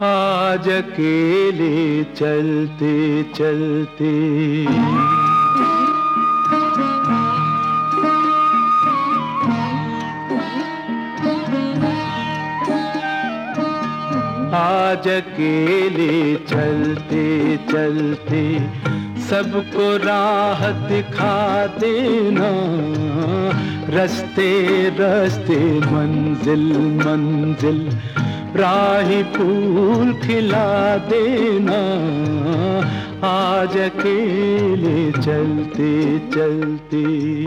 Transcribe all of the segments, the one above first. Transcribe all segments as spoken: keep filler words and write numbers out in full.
आज अकेले चलते चलते आज अकेले चलते चलते सबको राह दिखा देना, रस्ते रस्ते मंजिल मंजिल राही फूल खिला देना। आज अकेले चलते चलते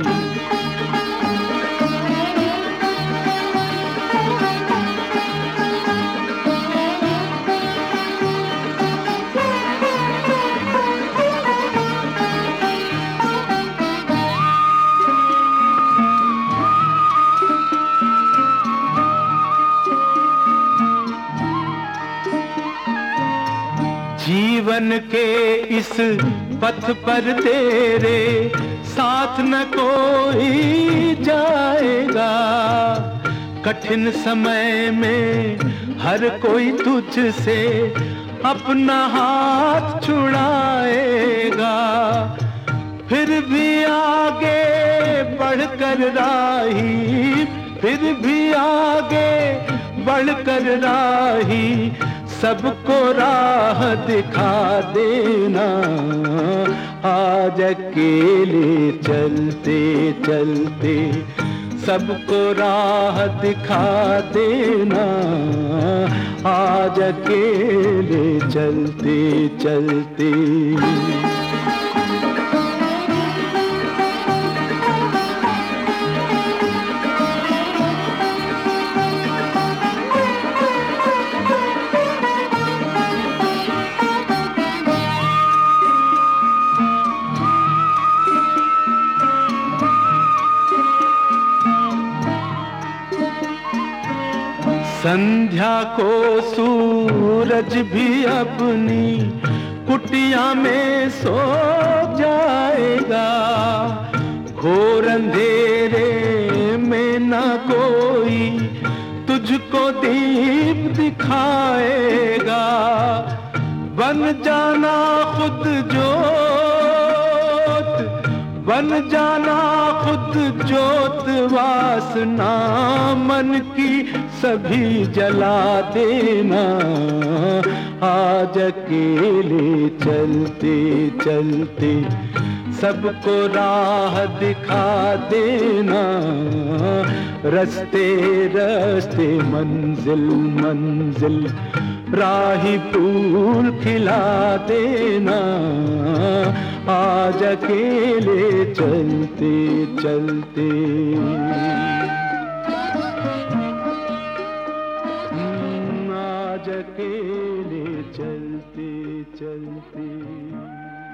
जीवन के इस पथ पर तेरे साथ न कोई जाएगा। कठिन समय में हर कोई तुझसे अपना हाथ छुड़ाएगा। फिर भी आगे बढ़कर राही, फिर भी आगे बढ़कर राही सबको राह दिखा देना। आज अकेले चलते चलते सबको राह दिखा देना। आज अकेले चलते चलते संध्या को सूरज भी अपनी कुटिया में सो जाएगा। घोर अंधेरे में न कोई तुझको दीप दिखाएगा। बन जाना खुद जोत, बन जाना खुद जोत, वासना मन की सभी जला देना। आज अकेले चलते चलते सबको राह दिखा देना। रस्ते रस्ते मंजिल मंजिल राही फूल खिला देना। आज अकेले चलते चलते आज अकेले चलते चलते